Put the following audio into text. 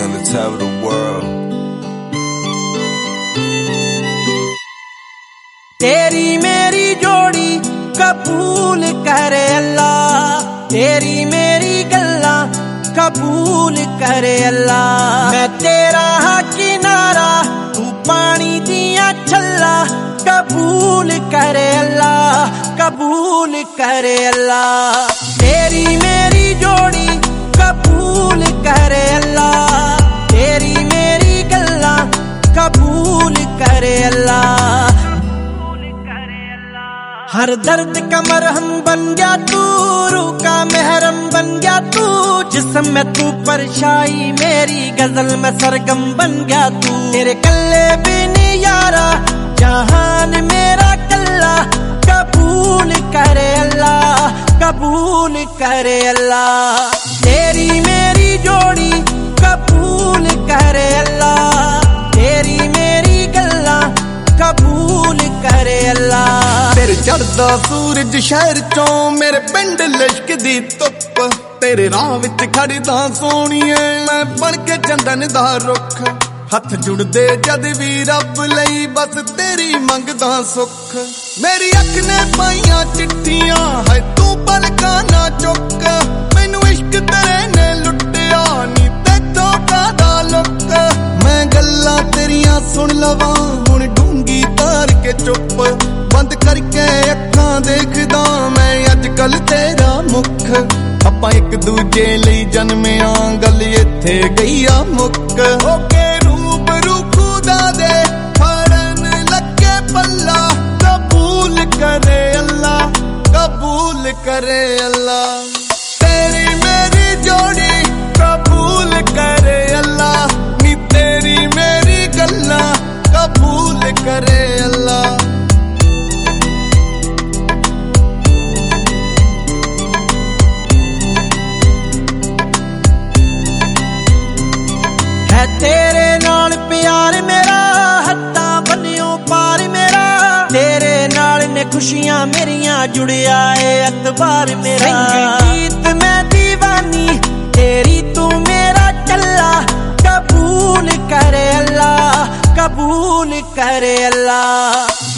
on the top of the world. तेरी मेरी जोड़ी कबूल करे अल्लाह, तेरी मेरी गल्ला कबूल करे अल्लाह। मैं तेरा हाँ किनारा, तू पानी दिया छल्ला, कबूल करे अल्लाह, कबूल करे अल्लाह। तेरी मेरी जोड़ी कबूल करे अल्लाह, तेरी मेरी गल्ला कबूल करे अल्लाह। हर दर्द का मरहम बन गया तू, रूह का महरम बन गया तू, जिस्म में तू परछाई मेरी गजल में सरगम बन गया तू। तेरे कल्ले भी नहीं यारा जहान मेरा कल्ला, कबूल करे अल्लाह, कबूल करे अल्लाह। तेरी मेरी जोड़ी कबूल करे अल्लाह, तेरी मेरी गल्ला कबूल करे अल्लाह। तेरे चढ़दा सूरज शहर चों मेरे पिंड लिशकदी धुप, तेरे राह विच खड़दा सोहणीए मैं बन के चंदन दा रुख। हथ जुड़दे जद भी रब लई बस तेरी मंगदा सुख। मेरी अख ने पाइयां चिट्ठियां है तू पलकां ना चुक, मैनू इश्क तेरे ने लुटिया नी तैथों कादा लुक। मैं गल्लां तेरियां सुन लवां हुण डूंगी तार के चुप, बंद करके अखां देखदा मैं अजकल तेरा मुख। आपां एक दूजे लई जन्मिया गल इत्थे गई आ मुक। ओके रूबरू खुदा दे फड़न लगे पल्ला, कबूल करे अल्लाह, कबूल करे अल्लाह। तेरी मेरी जोड़ी कबूल करे अल्लाह, नी तेरी मेरी गल्ला कबूल करे अल्लाह। है तेरे नाल प्यार मेरा, हत्ता बनियो पार मेरा, तेरे नाल ने खुशियां मेरियां जुड़िया है अतबार मेरा। गीत मैं दीवानी तेरी तू मेरा चल्ला, कबूल करे अल्लाह, कबूल करे अल्लाह।